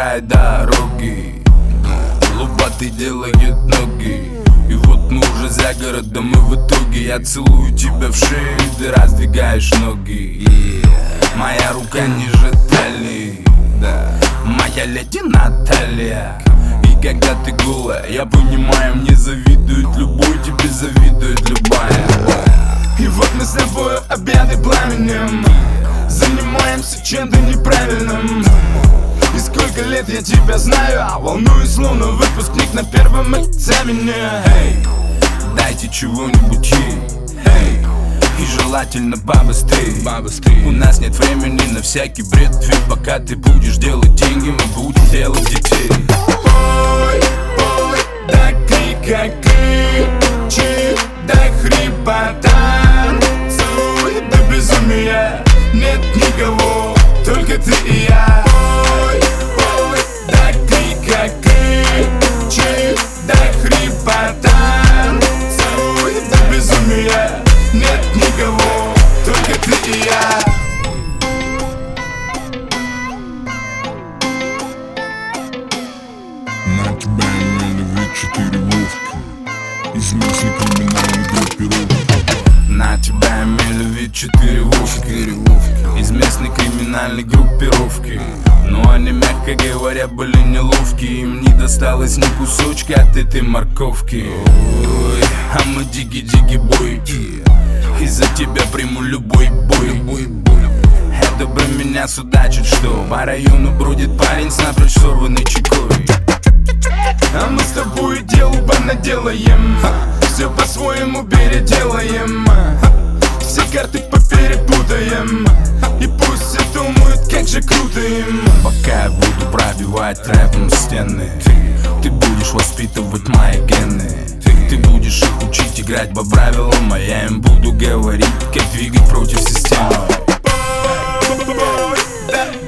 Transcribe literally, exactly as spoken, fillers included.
выбирает дороги, лопаты делают ноги. И вот мы уже за городом, и в итоге я целую тебя в шею, и ты раздвигаешь ноги. yeah. Моя рука ниже талии, да. Моя леди Наталья. И когда ты голая, я понимаю, мне завидует любой, тебе завидует любая. И вот мы с тобой объяты пламенем, занимаемся чем-то неправильным. И сколько лет я тебя знаю, а волнуюсь, словно выпускник на первом экзамене. Hey, дайте чего-нибудь ей, hey, и желательно побыстрее. побыстрее У нас нет времени на всякий бред, ведь пока ты будешь делать деньги, мы будем делать детей. Ой, ой, да крик, как кричи, да хрипота, целуй до безумия. Нет никого, только ты и я. Ой, ой, да крик, как кричи, да хрипота, целуй до безумия. Нет никого, только ты и я. На тебя имели вид четыре вовки из местной криминальной группировки. На тебя имели вид четыре вовки из местной криминальной группировки. Но они, мягко говоря, были неловки. Им не досталось ни кусочка от этой морковки. Ой, а мы диги-диги-бой, и за тебя приму любой бой. Это бы меня судачит, что по району бродит парень с напрочь сорванной чекой. А мы с тобой делу понаделаем, все по-своему переделаем, все карты поперепутаем, и пусть все думают, как же круто им. Пока я буду пробивать рэпом стены, ты будешь воспитывать мои гены. Ты будешь их учить играть по правилам, а я им буду говорить, как двигать против системы.